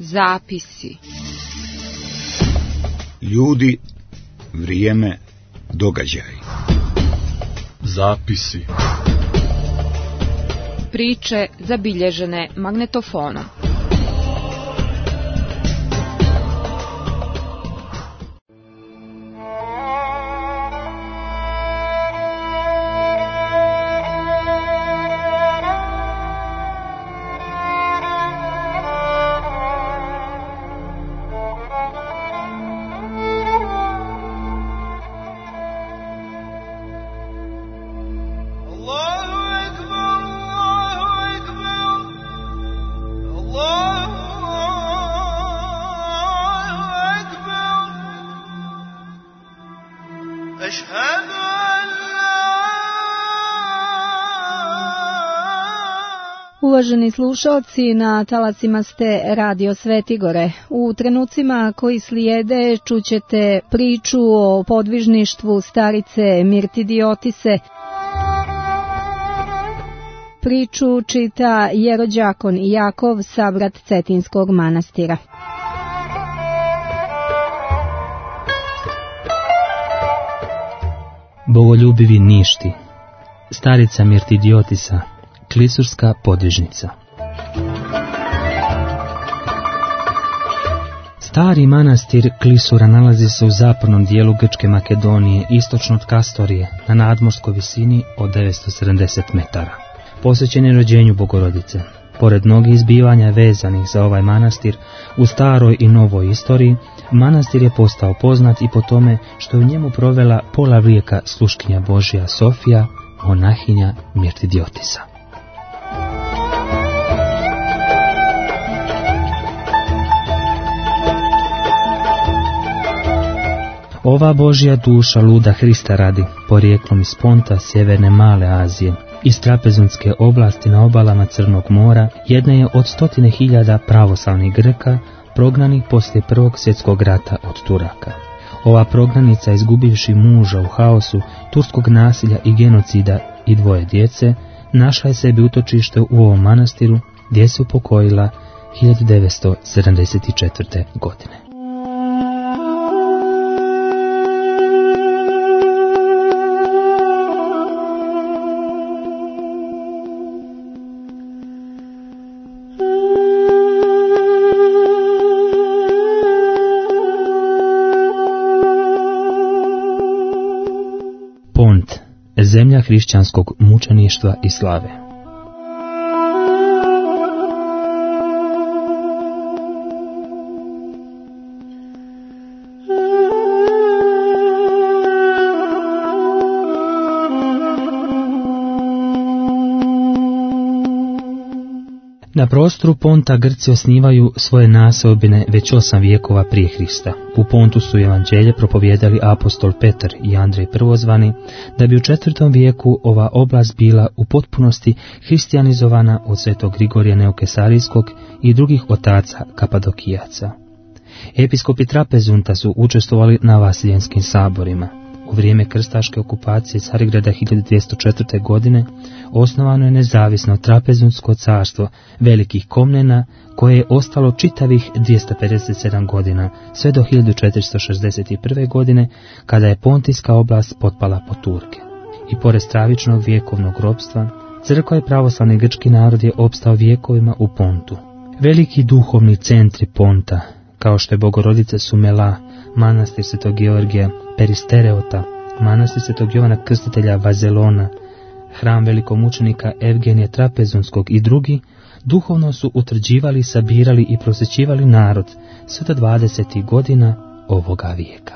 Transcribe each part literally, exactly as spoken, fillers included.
Zapisi. Ljudi, vrijeme, događaj. Zapisi. Priče zabilježene magnetofonom. Uvaženi slušalci, na talacima ste Radio Svetigore. U trenucima koji slijede čućete priču o podvižništvu starice Mirtidiotise. Priču čita jerođakon Jakov, sabrat Cetinskog manastira. Bogoljubivi ništi. Starica Mirtidiotisa, klisurska podvižnica. Stari manastir Klisura nalazi se u zapadnom dijelu Grčke Makedonije, istočno od Kastorije, na nadmorskoj visini od devetsto sedamdeset metara. Posvećen je rođenju Bogorodice. Pored mnogih izbivanja vezanih za ovaj manastir, u staroj i novoj istoriji, manastir je postao poznat i po tome što je u njemu provela pola vijeka sluškinja Božja Sofija, monahinja Mirtidiotisa. Ova Božja duša luda Hrista radi, porijeklom iz Ponta, sjeverne Male Azije, iz Trapezunske oblasti na obalama Crnog mora, jedna je od stotine hiljada pravoslavnih Grka prognanih poslije Prvog svjetskog rata od Turaka. Ova prognanica, izgubivši muža u haosu turskog nasilja i genocida i dvoje djece, našla je sebi utočište u ovom manastiru gdje se upokojila hiljadu devetsto sedamdeset četvrte. godine. Pont, zemlja hrišćanskog mučeništva i slave. Na prostoru Ponta Grci osnivaju svoje naseobine već osam vijekova prije Hrista. U Pontu su evanđelje propovijedali apostol Petar i Andrej prvozvani, da bi u četvrtom vijeku ova oblast bila u potpunosti hristijanizovana od svetog Grigorija Neokesarijskog i drugih otaca Kapadokijaca. Episkopi Trapezunta su učestvovali na vasiljenskim saborima. U vrijeme krstaške okupacije Carigrada hiljadu dvjesto četvrte. godine osnovano je nezavisno Trapezunsko carstvo velikih Komnena, koje je ostalo čitavih dvjesto pedeset sedam godina, sve do hiljadu četiristo šezdeset prve. godine, kada je Pontijska oblast potpala pod Turke. I pored stravičnog vjekovnog ropstva, crkva i pravoslavni grčki narod je opstao vjekovima u Pontu. Veliki duhovni centri Ponta, kao što je Bogorodica Sumela, manastir Svetog Georgija Peristereota, manastir Svetog Jovana Krstitelja Vazelona, hram velikomučenika Evgenija Trapezunskog i drugi, duhovno su utvrđivali, sabirali i prosvećivali narod sve do dvadesetih godina ovoga vijeka.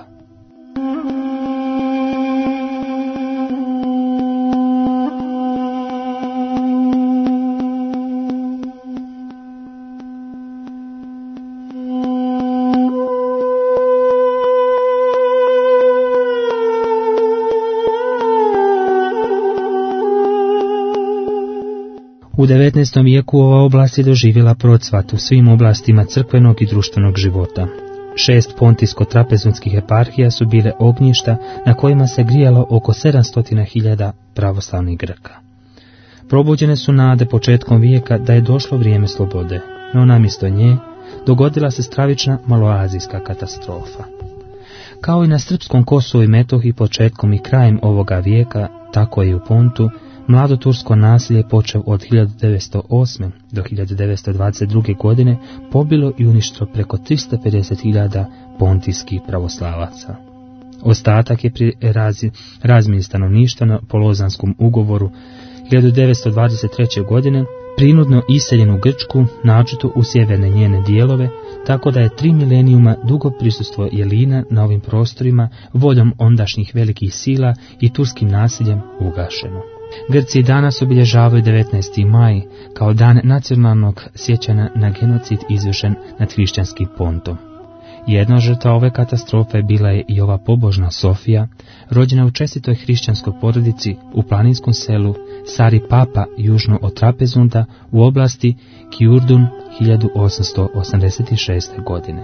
U devetnaestom vijeku ova oblast je doživjela procvat u svim oblastima crkvenog i društvenog života. Šest pontijsko-trapezunskih eparhija su bile ognjišta na kojima se grijalo oko sedamsto hiljada pravoslavnih Grka. Probuđene su nade početkom vijeka da je došlo vrijeme slobode, no namjesto nje dogodila se stravična maloazijska katastrofa. Kao i na srpskom Kosovu i Metohiji početkom i krajem ovoga vijeka, tako i u Pontu, mladotursko nasilje počeo od hiljadu devetsto osme. do hiljadu devetsto dvadeset druge. godine pobilo i uništilo preko tristo pedeset hiljada pontijskih pravoslavaca. Ostatak je pri razi, razmjeni stanovništva po Lozanskom ugovoru hiljadu devetsto dvadeset treće. godine prinudno iseljen u Grčku, naročito u sjeverne njene dijelove, tako da je tri milenijuma dugo prisustvo Jelina na ovim prostorima voljom ondašnjih velikih sila i turskim nasiljem ugašeno. Grci danas obilježavaju devetnaesti maj kao dan nacionalnog sjećanja na genocid izvršen nad hrišćanskim Pontom. Jedna žrtva ove katastrofe bila je i ova pobožna Sofija, rođena u čestitoj hrišćanskoj porodici u planinskom selu Sari Papa južno od Trapezunda u oblasti Kijurdun hiljadu osamsto osamdeset šeste. godine.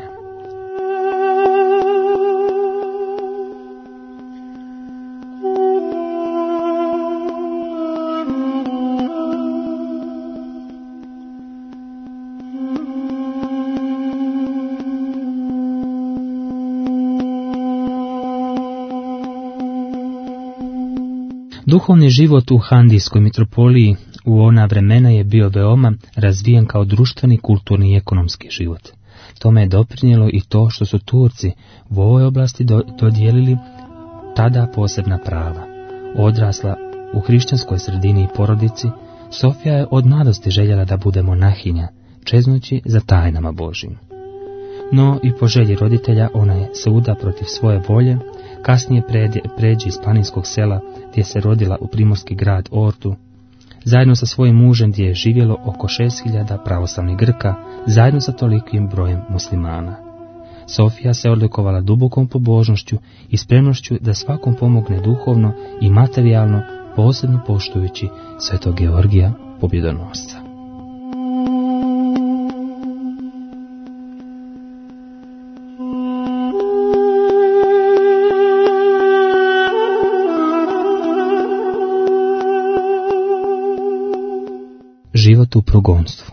Duhovni život u Handijskoj mitropoliji u ona vremena je bio veoma razvijen kao društveni, kulturni i ekonomski život. Tome je doprinijelo i to što su Turci u ovoj oblasti do, dodijelili tada posebna prava. Odrasla u hrišćanskoj sredini i porodici, Sofija je od mladosti željela da bude monahinja, čeznući za tajnama Božjim. No i po želji roditelja ona je se uda protiv svoje volje, kasnije pređe iz planinskog sela gdje se rodila u primorski grad Ordu, zajedno sa svojim mužem gdje je živjelo oko šest hiljada pravoslavnih Grka, zajedno sa tolikim brojem muslimana. Sofija se odlikovala dubokom pobožnošću i spremnošću da svakom pomogne duhovno i materijalno, posebno poštujući svetog Georgija pobjedonosca. Život u progonstvu.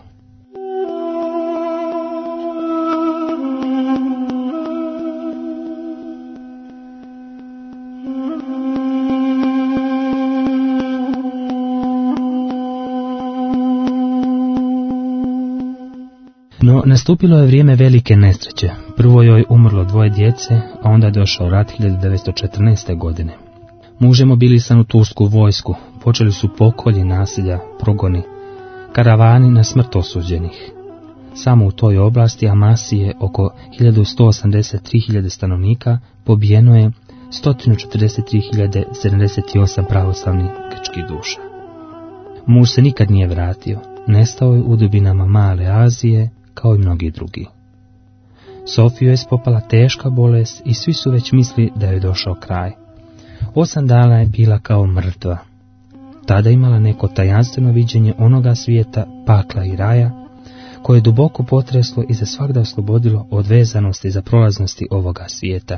No, nastupilo je vrijeme velike nesreće. Prvo joj umrlo dvoje djece, a onda je došao rat hiljadu devetsto četrnaeste. godine. Muž je mobilisan u tursku vojsku, počeli su pokolji, nasilja, progoni, karavani na smrt osuđenih. Samo u toj oblasti Amasije oko hiljadu sto osamdeset tri hiljade stanovnika pobijeno je sto četrdeset tri hiljade sedamdeset osam pravoslavnih grčkih duša. Muž se nikad nije vratio, nestao je u dubinama Male Azije kao i mnogi drugi. Sofiju je spopala teška bolest i svi su već mislili da je došao kraj. Osam dana je bila kao mrtva. Tada imala neko tajanstveno viđenje onoga svijeta, pakla i raja, koje je duboko potreslo i za svagda oslobodilo od vezanosti za prolaznosti ovoga svijeta.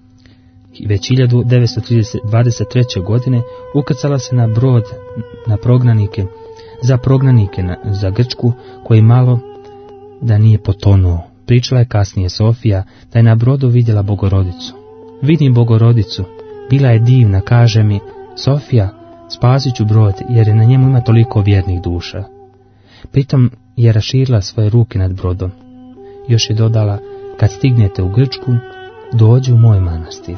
Već hiljadu devetsto dvadeset treće. godine ukrcala se na brod na prognanike, za prognanike na, za Grčku, koji malo da nije potonuo. Pričala je kasnije Sofija da je na brodu vidjela Bogorodicu. Vidim Bogorodicu, bila je divna, kaže mi, Sofija, spasit ću brod, jer je na njemu ima toliko vjernih duša. Pritom je raširila svoje ruke nad brodom. Još je dodala, kad stignete u Grčku, dođi u moj manastir.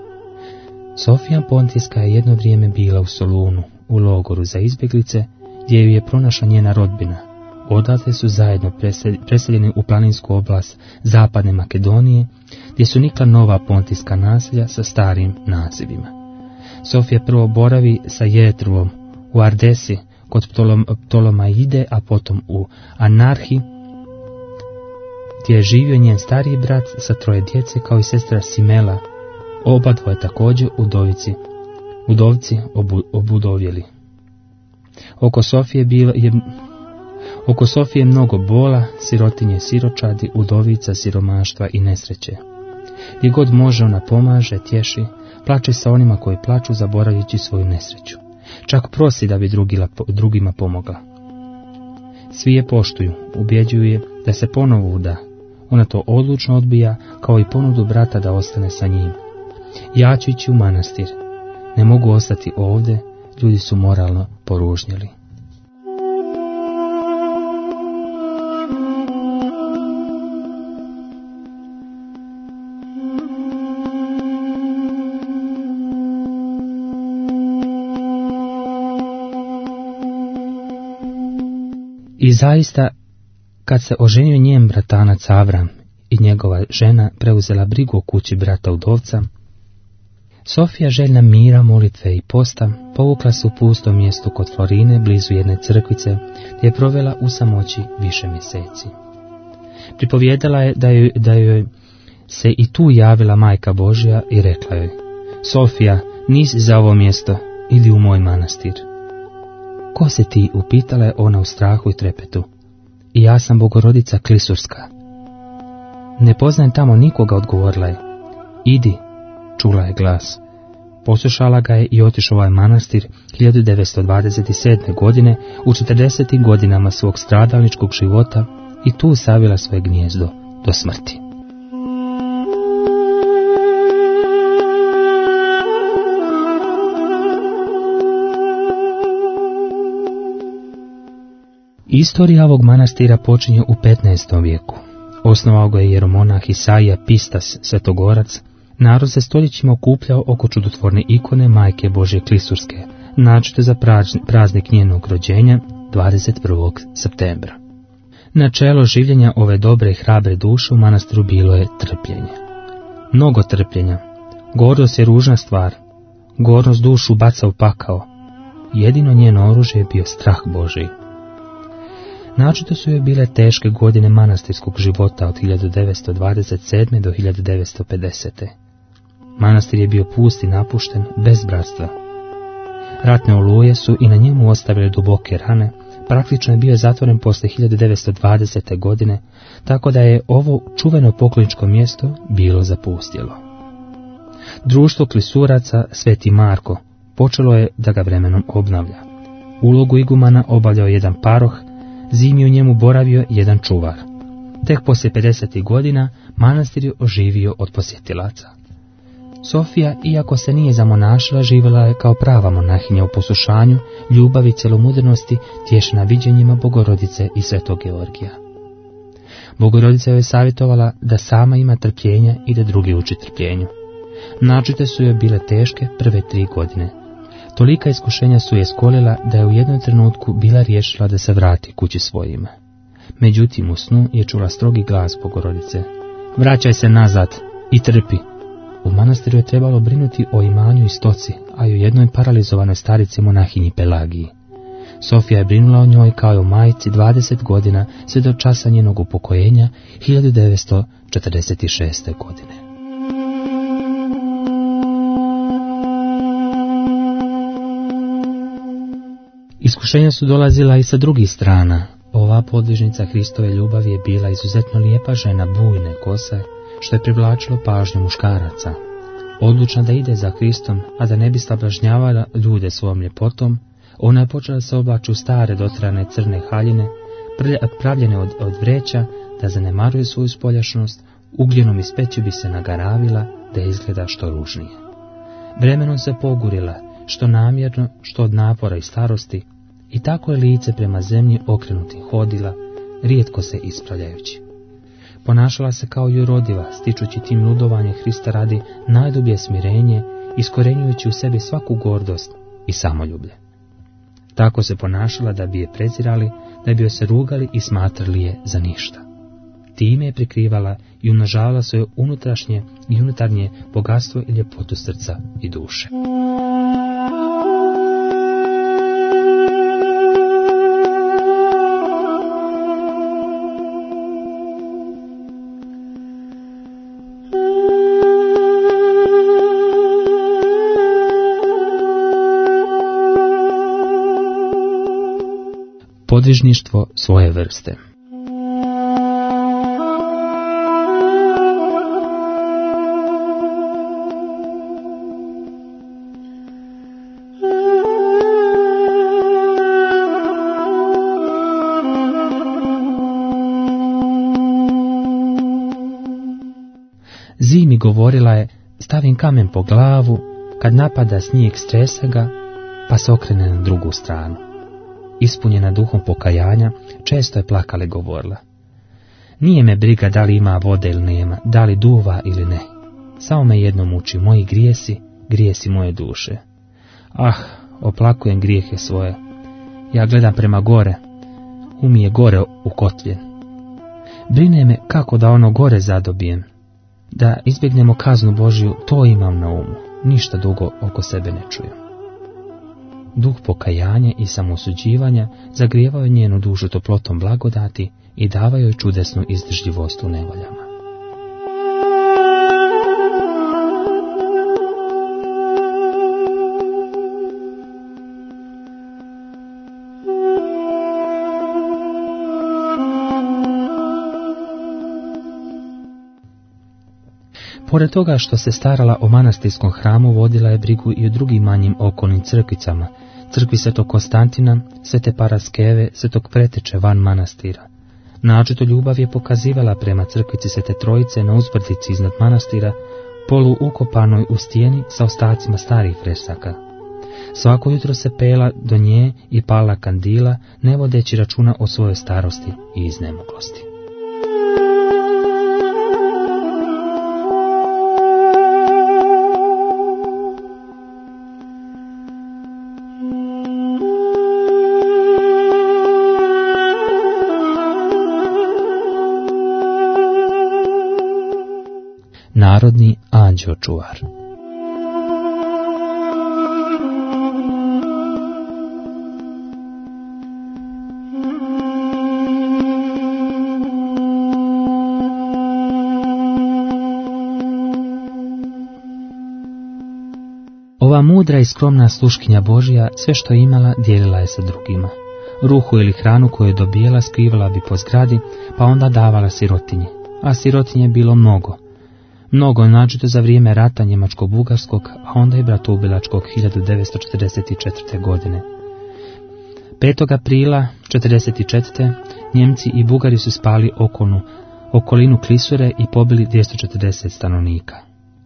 Sofija Pontijska je jedno vrijeme bila u Solunu, u logoru za izbjeglice, gdje ju je pronašla njena rodbina. Odatle su zajedno preseljeni u planinsku oblast zapadne Makedonije, gdje su nikla nova pontijska naselja sa starim nazivima. Sofija prvo boravi sa Jetrovom u Ardesi kod Ptolom, Ptolomaide, a potom u Anarhi, gdje je živio njen stariji brat sa troje djece kao i sestra Simela, oba dvoje također udovici, udovci obu, obudovjeli. Oko Sofije bila je Oko Sofije mnogo bola, sirotinje, siročadi, udovica, siromaštva i nesreće. Gdje god može ona pomaže, tješi, plače sa onima koji plaču zaboravljajući svoju nesreću. Čak prosi da bi drugila, drugima pomogla. Svi je poštuju, ubjeđuju je da se ponovo uda. Ona to odlučno odbija, kao i ponudu brata da ostane sa njim. Ja ću ići u manastir. Ne mogu ostati ovdje, ljudi su moralno poružnjeli. I zaista, kad se oženio njen bratanac Avram i njegova žena preuzela brigu o kući brata udovca, Sofija, željna mira, molitve i posta, povukla se u pusto mjesto kod Florine, blizu jedne crkvice, gdje je provela u samoći više mjeseci. Pripovjedala je da joj, da joj se i tu javila Majka Božja i rekla joj: Sofija, nisi za ovo mjesto, idi u moj manastir. Ko si ti, upitala je ona u strahu i trepetu. I ja sam Bogorodica Klisurska. Ne poznajem tamo nikoga, odgovorila je. Idi, čula je glas. Poslušala ga je i otišla u ovaj manastir hiljadu devetsto dvadeset sedme. godine, u četrdesetim godinama svog stradalničkog života, i tu savila svoje gnijezdo do smrti. Istorija ovog manastira počinje u petnaestom vijeku. Osnovao ga je jeromonah Isaija Pistas, svetogorac. Narod se stoljećima okupljao oko čudotvorne ikone Majke Božje Klisurske, naročito za praznik njenog rođenja, dvadeset prvog septembra. Načelo življenja ove dobre i hrabre duše u manastiru bilo je trpljenje. Mnogo trpljenja. Gordost je ružna stvar. Gordost dušu baca u pakao. Jedino njeno oružje je bio strah Božji. Naročito su joj bile teške godine manastirskog života od hiljadu devetsto dvadeset sedme. do hiljadu devetsto pedesete. Manastir je bio pust i napušten, bez bratstva. Ratne oluje su i na njemu ostavile duboke rane, praktično je bio zatvoren poslije hiljadu devetsto dvadesete. godine, tako da je ovo čuveno pokloničko mjesto bilo zapustjelo. Društvo klisuraca Sveti Marko počelo je da ga vremenom obnavlja. Ulogu igumana obavljao jedan paroh, zimi u njemu boravio jedan čuvar. Tek poslije pedesetih godina manastir je oživio od posjetilaca. Sofija, iako se nije zamonašila, živjela je kao prava monahinja u poslušanju, ljubavi i celomudrnosti, tješena viđenjima Bogorodice i Svetog Georgija. Bogorodica joj je savjetovala da sama ima trpljenja i da drugi uči trpljenju. Naročito su joj bile teške prve tri godine. Tolika iskušenja su je skolila da je u jednom trenutku bila riješila da se vrati kući svojima. Međutim, u snu je čula strogi glas Bogorodice: vraćaj se nazad i trpi. U manastiru je trebalo brinuti o imanju i stoci, a i o jednoj paralizovanoj starici monahinji Pelagiji. Sofija je brinula o njoj kao i o majci dvadeset godina, sve do časa njenog upokojenja hiljadu devetsto četrdeset šeste. godine. Iskušenja su dolazila i sa drugih strana. Ova podvižnica Hristove ljubavi je bila izuzetno lijepa žena bujne kose, što je privlačilo pažnju muškaraca. Odlučna da ide za Hristom, a da ne bi sablažnjavala ljude svojom ljepotom, ona je počela se oblači u stare dotrane crne haljine, pravljene od, od vreća, da zanemaruje svoju spoljašnost, ugljenom iz peći bi se nagaravila da izgleda što ružnije. Vremenom se pogurila, što namjerno, što od napora i starosti, i tako je lice prema zemlji okrenuti hodila, rijetko se ispravljajući. Ponašala se kao jurodiva, stičući tim ludovanje Hrista radi najdublje smirenje, iskorenjujući u sebi svaku gordost i samoljublje. Tako se ponašala da bi je prezirali, da bi joj se rugali i smatrali je za ništa. Time je prikrivala i umnožavala svoje unutrašnje i unutarnje bogatstvo i ljepotu srca i duše. Podvižništvo svoje vrste. Zimi govorila je, stavim kamen po glavu, kad napada snijeg stresa ga, pa se okrene na drugu stranu. Ispunjena duhom pokajanja, često je plakala i govorila. Nije me briga da li ima vode ili nema, da li duva ili ne. Samo me jedno muči, moji grijesi, grijesi moje duše. Ah, oplakujem grijehe svoje. Ja gledam prema gore, um je gore u kotljen. Brine me kako da ono gore zadobijem. Da izbjegnemo kaznu Božju, to imam na umu, ništa drugo oko sebe ne čujem. Duh pokajanja i samoosuđivanja zagrijevao je njenu dušu toplotom blagodati i davao joj čudesnu izdržljivost u nevoljama. Pored toga što se starala o manastirskom hramu, vodila je brigu i o drugim manjim okolnim crkvicama, crkvi Svetog Konstantina, Svete Paraskeve, Svetog Preteče van manastira. Naročito ljubav je pokazivala prema crkvici Svete Trojice na uzbrdici iznad manastira, polu ukopanoj u stijeni sa ostacima starih fresaka. Svako jutro se pela do nje i pala kandila, ne vodeći računa o svojoj starosti i iznemoglosti. Narodni anđeo čuvar. Ova mudra i skromna sluškinja Božja sve što je imala dijelila je sa drugima. Ruhu ili hranu koju je dobijela skrivala bi po zgradi, pa onda davala sirotinji, a sirotinje je bilo mnogo. Mnogo nađete za vrijeme rata njemačko-bugarskog, a onda i bratoubilačkog hiljadu devetsto četrdeset četvrte. godine. petog aprila četrdeset četvrte. Njemci i Bugari su spali okolnu, okolinu Klisure i pobili dvjesto četrdeset stanovnika.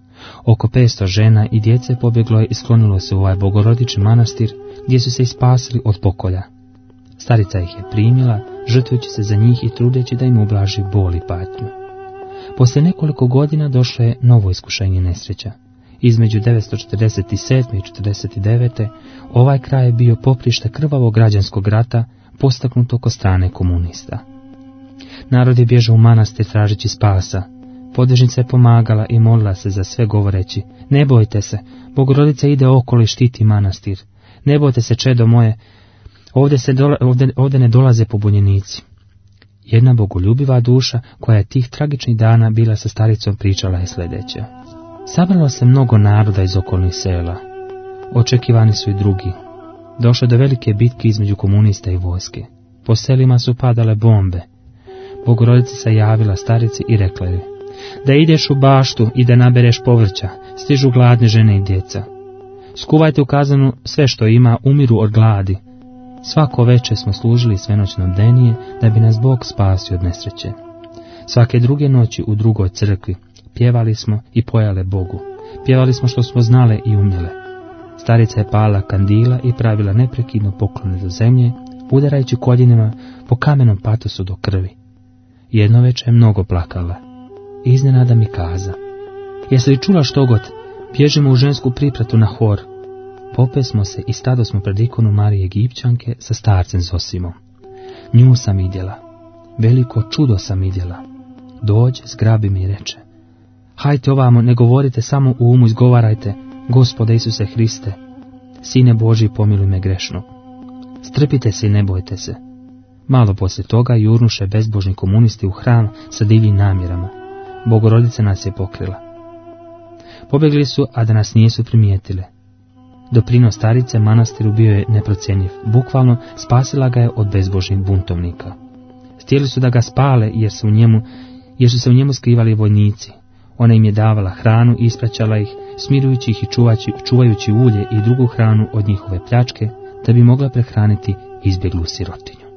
Oko petsto žena i djece pobjeglo je i sklonilo se u ovaj bogorodični manastir, gdje su se ispasili od pokolja. Starica ih je primila, žrtvujući se za njih i trudeći da im ublaži bol i patnju. Poslije nekoliko godina došlo je novo iskušenje nesreća. Između devetsto četrdeset sedme i četrdeset devete. ovaj kraj je bio poprište krvavog građanskog rata, postaknut oko strane komunista. Narod je bježao u manastir tražeći spasa. Podružnica je pomagala i molila se za sve govoreći, ne bojte se, Bogorodica ide okolo i štiti manastir. Ne bojte se, čedo moje, ovdje, se dola, ovdje, ovdje ne dolaze pobunjenici. Jedna bogoljubiva duša koja je tih tragičnih dana bila sa staricom pričala je sljedeće. Sabralo se mnogo naroda iz okolnih sela. Očekivani su i drugi. Došlo do velike bitke između komunista i vojske. Po selima su padale bombe. Bogorodica se javila starici i rekla joj, da ideš u baštu i da nabereš povrća, stižu gladne žene i djeca. Skuvajte u kazanu sve što ima, umiru od gladi. Svako veče smo služili svenoćno bdenije da bi nas Bog spasio od nesreće. Svake druge noći u drugoj crkvi pjevali smo i pojale Bogu. Pjevali smo što smo znale i umjele. Starica je pala kandila i pravila neprekidno poklone do zemlje, udarajući koljenima po kamenom patosu do krvi. Jedno večer je mnogo plakala. Iznenada mi kaza, jesi li čula što god? Bježimo u žensku pripratu na hor. Popeli smo se i stado smo pred ikonu Marije Egipćanke sa starcem Zosimom. Nju sam vidjela. Veliko čudo sam vidjela. Dođe, zgrabi me i reče, hajte ovamo, ne govorite, samo u umu izgovarajte, Gospode Isuse Hriste, Sine Božji, pomiluj me grešnu. Strpite se i ne bojte se. Malo poslije toga jurnuše bezbožni komunisti u hram sa divljim namjerama. Bogorodica nas je pokrila. Pobjegli su, a da nas nisu primijetile. Doprinos starice manastiru bio je neprocjenjiv, bukvalno spasila ga je od bezbožnih buntovnika. Htjeli su da ga spale jer su, u njemu, jer su se u njemu skrivali vojnici. Ona im je davala hranu i ispraćala ih, smirujući ih i čuvajući, čuvajući ulje i drugu hranu od njihove pljačke, da bi mogla prehraniti izbjeglu sirotinju.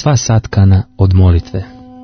sva satkana od molitve.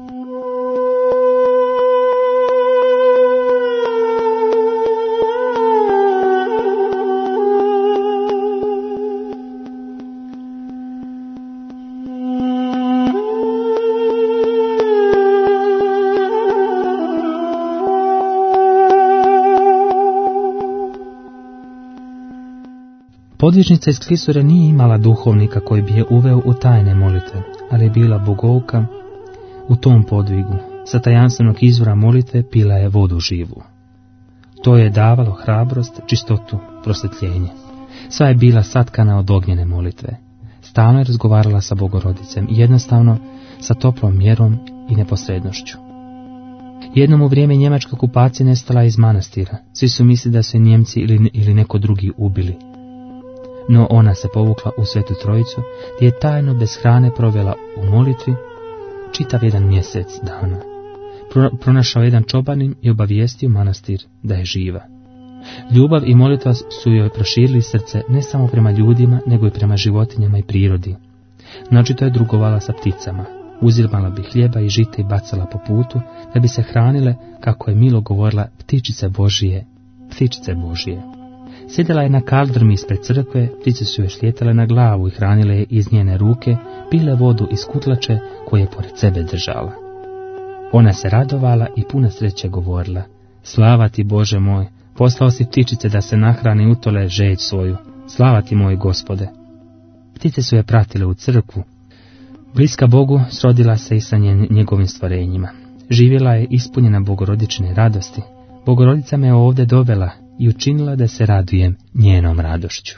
Podvižnica iz Klisure nije imala duhovnika koji bi je uveo u tajne molitve, ali je bila bogovka u tom podvigu. Sa tajanstvenog izvora molitve pila je vodu živu. To je davalo hrabrost, čistotu, prosvjetljenje. Sva je bila satkana od ognjene molitve. Stalno je razgovarala sa Bogorodicem i jednostavno sa toplom mjerom i neposrednošću. Jednom u vrijeme njemačke okupacije nestala iz manastira. Svi su mislili da su je Njemci ili, ili neko drugi ubili. No ona se povukla u Svetu Trojicu, gdje je tajno bez hrane provela u molitvi čitav jedan mjesec dana. Pro, pronašao jedan čobanin i obavijestio manastir da je živa. Ljubav i molitva su joj proširili srce ne samo prema ljudima, nego i prema životinjama i prirodi. Načito je drugovala sa pticama. Uzimala bi hljeba i žita i bacala po putu, da bi se hranile, kako je milo govorila, ptičice Božije, ptičice Božije. Sjedila je na kaldrmi ispred crkve, ptice su joj šlijetale na glavu i hranile je iz njene ruke, pile vodu iz kutlače koje je pored sebe držala. Ona se radovala i puna sreće govorila: slava ti, Bože moj, poslao si ptičice da se nahrani i utole žeđ svoju, slava ti, moj Gospode. Ptice su je pratile u crkvu. Bliska Bogu srodila se i sa njegovim stvorenjima. Živjela je ispunjena bogorodične radosti. Bogorodica me ovdje dovela i učinila da se radujem njenom radošću.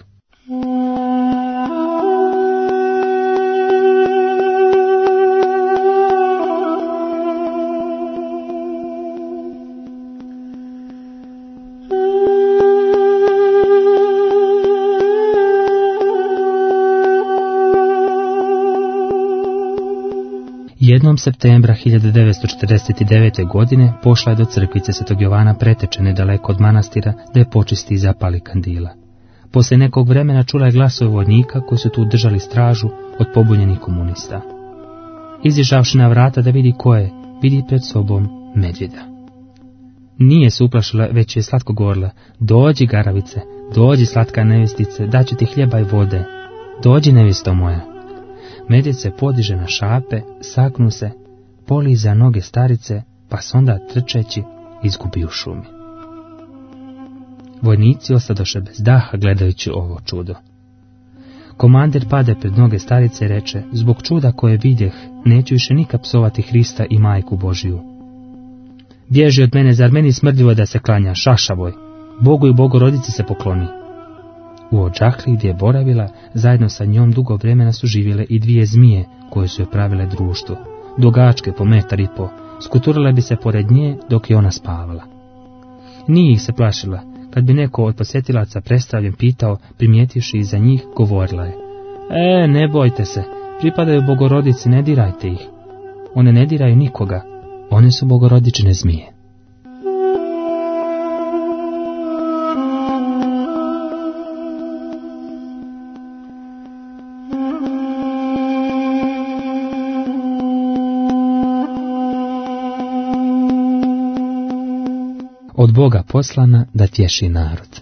Jednom septembra hiljadu devetsto četrdeset devete. godine pošla je do crkvice Svetog Jovana Preteče nedaleko od manastira da je počisti i zapali kandila. Poslije nekog vremena čula je glasove vojnika koji su tu držali stražu od pobunjenih komunista. Izišavši na vrata da vidi ko je, vidi pred sobom medvjeda. Nije se uplašila, već je slatko govorila: dođi, garavice, dođi, slatka nevjestice, daću ti hljeba i vode, dođi, nevjesto moja. Medvjed se podiže na šape, saknu se, poliza noge starice, pa se onda trčeći izgubi u šumi. Vojnici ostadoše bez daha gledajući ovo čudo. Komandir pade pred noge starice i reče: zbog čuda koje vidjeh, neću više nikad psovati Hrista i Majku Božiju. Bježi od mene, zar meni smrdljivo da se klanja, šašavoj, Bogu i Bogorodici se pokloni. U odžakli gdje je boravila, zajedno sa njom dugo vremena su živjele i dvije zmije koje su joj pravile društvo, dugačke po metar i po, skuturile bi se pored nje dok je ona spavala. Nije ih se plašila. Kad bi neko od posjetilaca prestravljen pitao, primijetivši iza njih, govorila je: E, ne bojte se, pripadaju Bogorodici, ne dirajte ih. One ne diraju nikoga, one su Bogorodičine zmije. Od Boga poslana da tješi narod.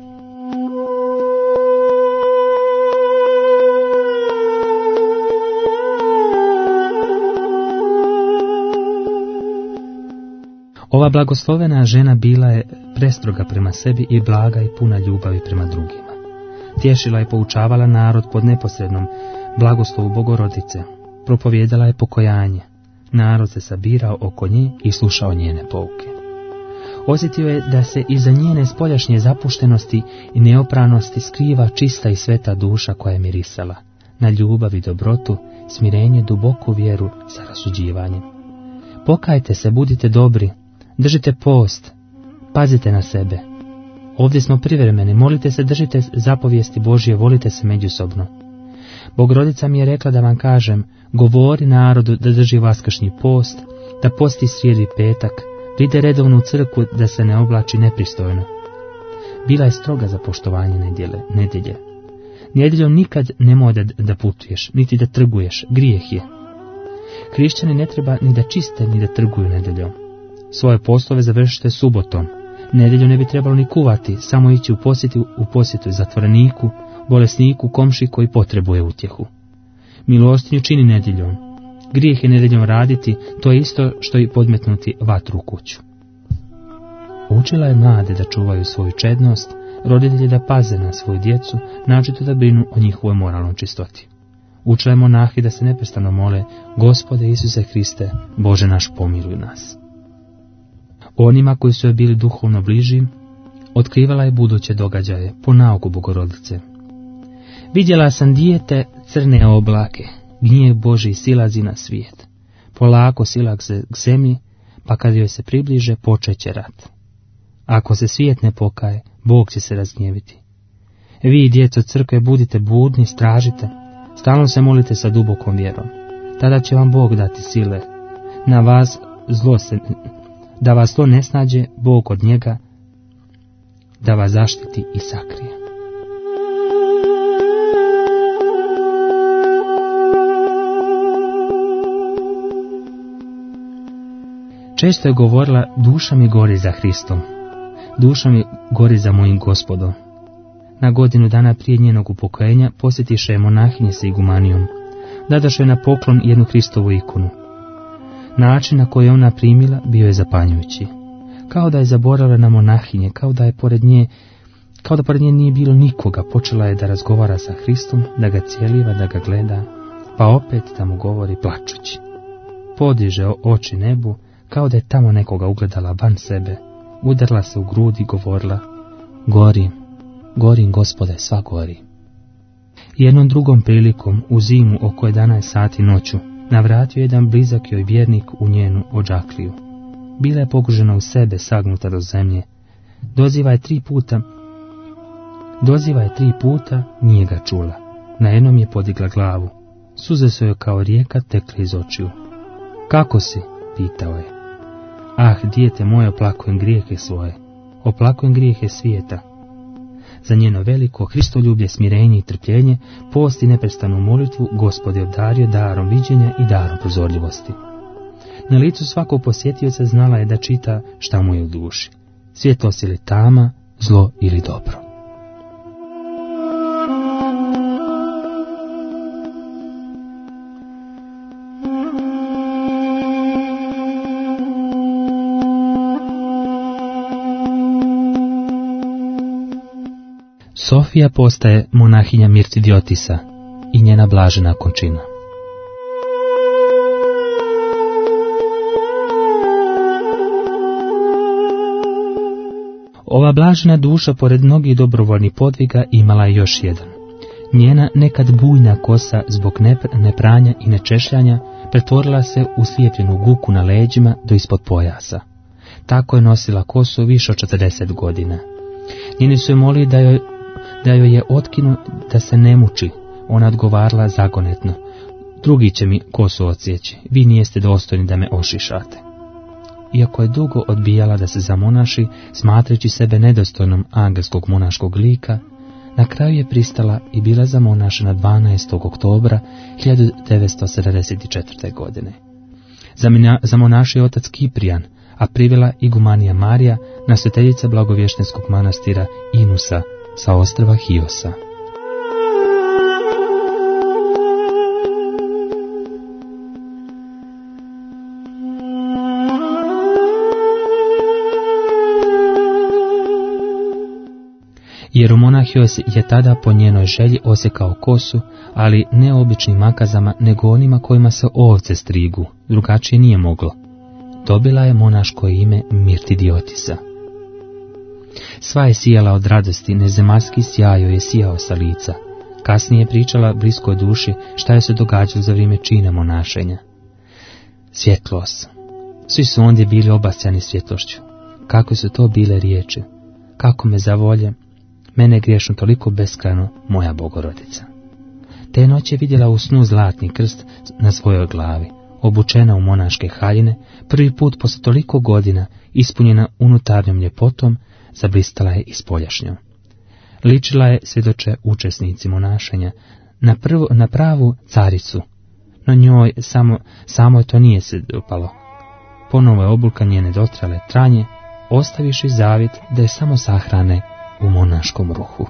Ova blagoslovena žena bila je prestroga prema sebi i blaga i puna ljubavi prema drugima. Tješila i poučavala narod pod neposrednom blagoslovu Bogorodice. Propovijedala je pokojanje. Narod se sabirao oko nje i slušao njene pouke. Osjetio je da se iza njene spoljašnje zapuštenosti i neopranosti skriva čista i sveta duša koja je mirisala na ljubav i dobrotu, smirenje, duboku vjeru sa rasuđivanjem. Pokajte se, budite dobri, držite post, pazite na sebe. Ovdje smo privremeni, molite se, držite zapovijesti Božje, volite se međusobno. Bogorodica mi je rekla da vam kažem: govori narodu da drži vaskršnji post, da posti srijedi petak, da ide redovno u crkvu, da se ne oblači nepristojno. Bila je stroga za poštovanje nedjelje. nedjelje. Nedjeljom nikad nemoj da, da putuješ, niti da trguješ, grijeh je. Hrišćani ne treba ni da čiste, ni da trguju nedeljom. Svoje poslove završite subotom. Nedjelju ne bi trebalo ni kuvati, samo ići u posjetu, u posjetu zatvoreniku, bolesniku, komši koji potrebuje utjehu. Milostinju čini nedjeljom. Grijeh je nedjeljom raditi, to je isto što i podmetnuti vatru u kuću. Učila je mlade da čuvaju svoju čednost, roditelji da paze na svoju djecu, naročito da brinu o njihovoj moralnoj čistoti. Učila je monahi da se neprestano mole: Gospode Isuse Hriste, Bože naš, pomiluj nas. Onima koji su joj bili duhovno bliži, otkrivala je buduće događaje po nauku Bogorodice. Vidjela sam dijete crne oblake, gnjev Božji silazi na svijet. Polako silak se k zemlji, pa kad joj se približe, počeće rat. Ako se svijet ne pokaje, Bog će se razgnjeviti. Vi, djeco crkve, budite budni, stražite, stalno se molite sa dubokom vjerom. Tada će vam Bog dati sile. Na vas zlo se, da vas to ne snađe, Bog od njega da vas zaštiti i sakrije. Često je govorila: duša mi gori za Hristom, duša mi gori za mojim Gospodom. Na godinu dana prije njenog upokojenja posjetiše je monahinje sa igumanijom. Dadaše na poklon jednu Hristovu ikonu. Način na koji je ona primila bio je zapanjujući. Kao da je zaboravila na monahinje, kao da je pored nje, kao da pored nje nije bilo nikoga, počela je da razgovara sa Hristom, da ga cijeliva, da ga gleda, pa opet da mu govori plačući. Podiže oči nebu, kao da je tamo nekoga ugledala van sebe, udarla se u grudi i govorila: Gorim, gorim, Gospode, sva gori. Jednom drugom prilikom, u zimu oko jedanaest sati noću, navratio jedan blizak joj vjernik u njenu odžakliju. Bila je pogružena u sebe, sagnuta do zemlje. Doziva je tri puta, doziva je tri puta, nije ga čula. Na jednom je podigla glavu. Suze su joj kao rijeka tekle iz očiju. Kako si? Pitao je. Ah, dijete moje, oplakujem grijehe svoje, oplakujem grijehe svijeta. Za njeno veliko hristoljublje, smirenje i trpljenje, post i neprestanu molitvu, Gospod je obdario darom viđenja i darom prozorljivosti. Na licu svakog posjetioca znala je da čita šta mu je u duši: svjetlost ili tama, zlo ili dobro. Sofija postaje monahinja Mirtidiotisa i njena blažena končina. Ova blažena duša, pored mnogih dobrovoljnih podviga, imala je još jedan. Njena nekad bujna kosa, zbog nepranja i nečešljanja, pretvorila se u slijepljenu guku na leđima do ispod pojasa. Tako je nosila kosu više od četrdeset godina. Njeni su je molili da joj da joj je otkinu, da se ne muči. Ona odgovarala zagonetno: drugi će mi kosu odsjeći, vi nijeste dostojni da me ošišate. Iako je dugo odbijala da se zamonaši, smatrajući sebe nedostojnom angelskog monaškog lika, na kraju je pristala i bila zamonašena dvanaestog oktobra hiljadu devetsto sedamdeset četvrte. godine. Zamonašio je otac Kiprijan, a privela igumanija Marija, nasveteljica blagovještenskog manastira Inusa sa ostrva Hiosa. Jeromonah Hios je tada po njenoj želji osjekao kosu, ali ne običnim makazama, nego onima kojima se ovce strigu, drugačije nije moglo. Dobila je monaško ime Mirtidiotisa. Sva je sijala od radosti, nezemaljski sjaj joj je sijao sa lica. Kasnije je pričala bliskoj duši šta je se događalo za vrijeme čina monašenja. Svjetlost. Svi su ondje bili obasjani svjetlošću. Kako su to bile riječi. Kako me zavolje, mene griješno toliko beskrajno, moja Bogorodica. Te noći je vidjela u snu zlatni krst na svojoj glavi, obučena u monaške haljine, prvi put posle toliko godina, ispunjena unutarnjom ljepotom, zablistala je i spoljašnjom. Ličila je, svjedoče učesnici monašenja, na, prvo, na pravu caricu, No njoj samo, samo to nije se dopalo. Ponovo je obulka njene dotrale tranje, ostaviši zavjet da je samo sahrane u monaškom ruhu.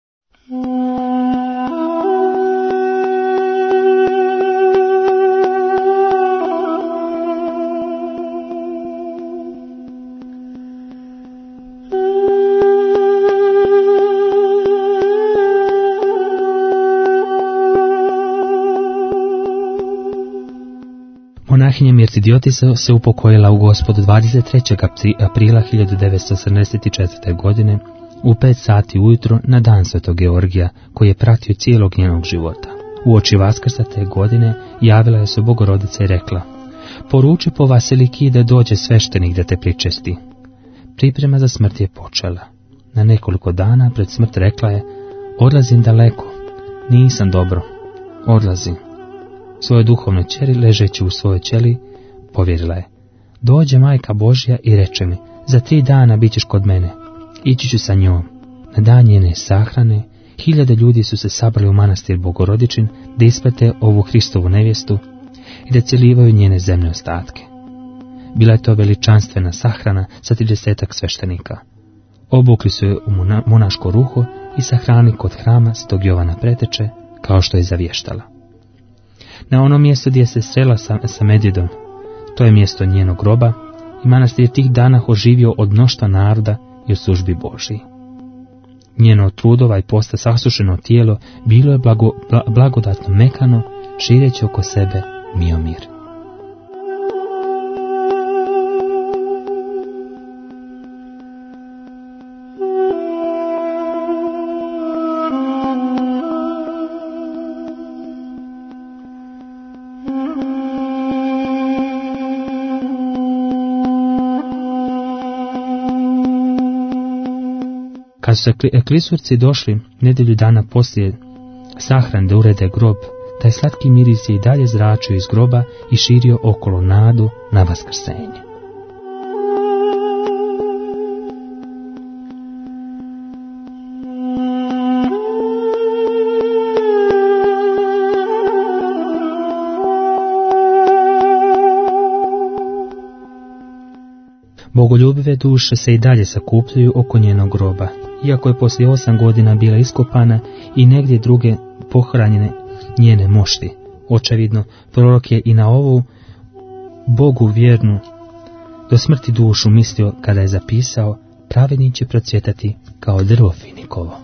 Monahinja Mirtidiotisa se upokojila u Gospodu dvadeset trećeg aprila hiljadu devetsto sedamdeset četvrte. godine u pet sati ujutro na dan Svetog Georgija, koji je pratio cijelog njenog života. U oči Vaskrsa te godine javila je se Bogorodica i rekla: poruči po Vasiliki da dođe sveštenik da te pričesti. Priprema za smrt je počela. Na nekoliko dana pred smrt rekla je: odlazim daleko, nisam dobro, odlazim. Svoje duhovne ćeri, ležeći u svojoj ćeli, povjerila je: dođe Majka Božja i reče mi: za tri dana bit ćeš kod mene. Ići ću sa njom. Na dan njene sahrane, hiljade ljudi su se sabrali u manastir Bogorodičin da isprate ovu Hristovu nevjestu i da celivaju njene zemlje ostatke. Bila je to veličanstvena sahrana sa tridesetak sveštenika. Obukli su je u monaško ruho i sahrani kod hrama Svetog Jovana Preteče, kao što je zavještala. Na ono mjesto gdje se srela sa, sa Medjedom, to je mjesto njenog groba, i manastir je tih dana oživio od mnoštva naroda i od službi Božiji. Njeno od trudova i posta sasušeno tijelo bilo je blago, bla, blagodatno mekano, šireći oko sebe mio mir. Kad su klisurci došli nedjelju dana poslije sahrane da urede grob, taj slatki miris je i dalje zračio iz groba i širio okolo nadu na vaskrsenje. Bogoljubive duše se i dalje sakupljaju oko njenog groba, iako je poslije osam godina bila iskopana i negdje druge pohranjene njene mošti. Očevidno, prorok je i na ovu Bogu vjernu do smrti dušu mislio kada je zapisao: pravednik će procvjetati kao drvo finikovo.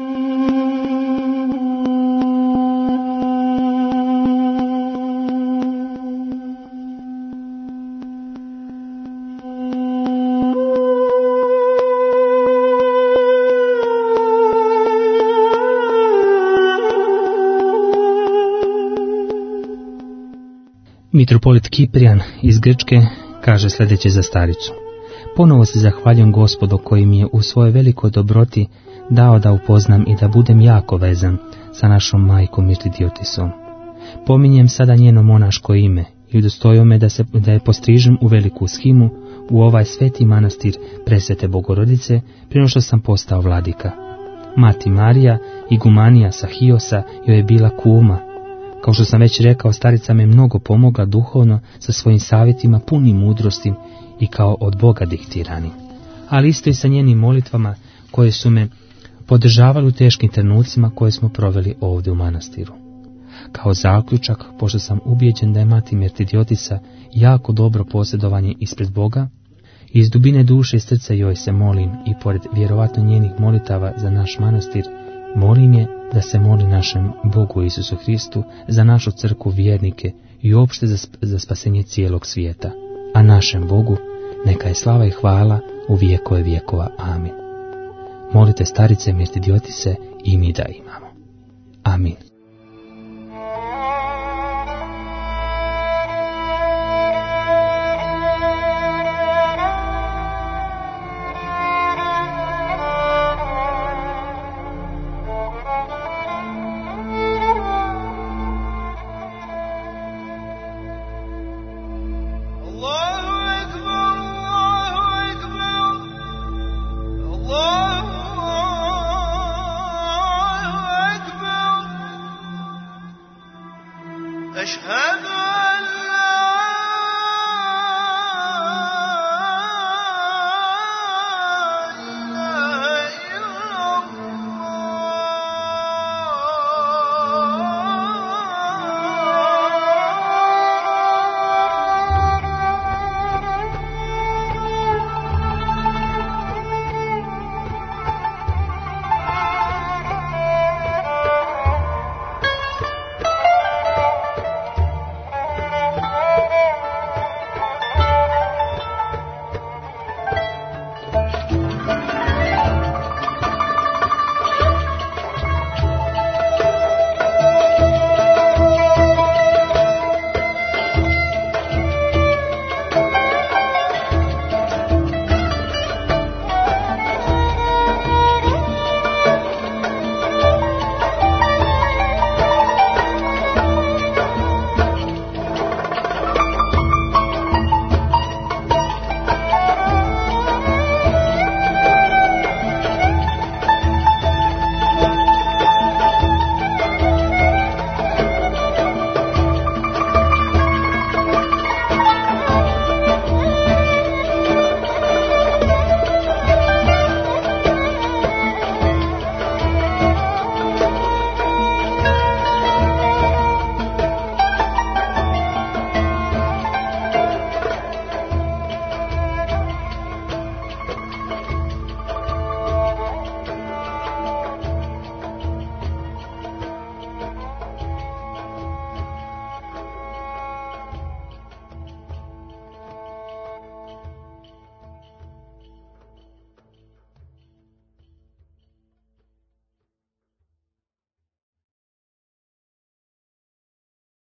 Mitropolit Kiprijan iz Grčke kaže sljedeće za staricu: ponovo se zahvaljujem Gospodu koji mi je u svojoj velikoj dobroti dao da upoznam i da budem jako vezan sa našom majkom Mirtidiotisom. Pominjem sada njeno monaško ime i udostojio me da, se, da je postrižem u veliku shimu u ovaj sveti manastir Presvete Bogorodice prije nego što sam postao vladika. Mati Marija, igumanija sa Hiosa, joj je bila kuma. Kao što sam već rekao, starica me mnogo pomogla duhovno sa svojim savjetima punim mudrosti i kao od Boga diktirani. Ali isto i sa njenim molitvama koje su me podržavali u teškim trenucima koje smo proveli ovdje u manastiru. Kao zaključak, pošto sam ubijeđen da je mati Mirtidiotisa jako dobro posjedovanje ispred Boga, iz dubine duše i srca joj se molim i pored vjerovatno njenih molitava za naš manastir, molim je da se moli našem Bogu Isusu Hristu za našu crkvu, vjernike i uopšte za, za spasenje cijelog svijeta. A našem Bogu neka je slava i hvala u vijekove vjekova. Amin. Molite starice Mirtidiotise i mi da imamo. Amin. أشهد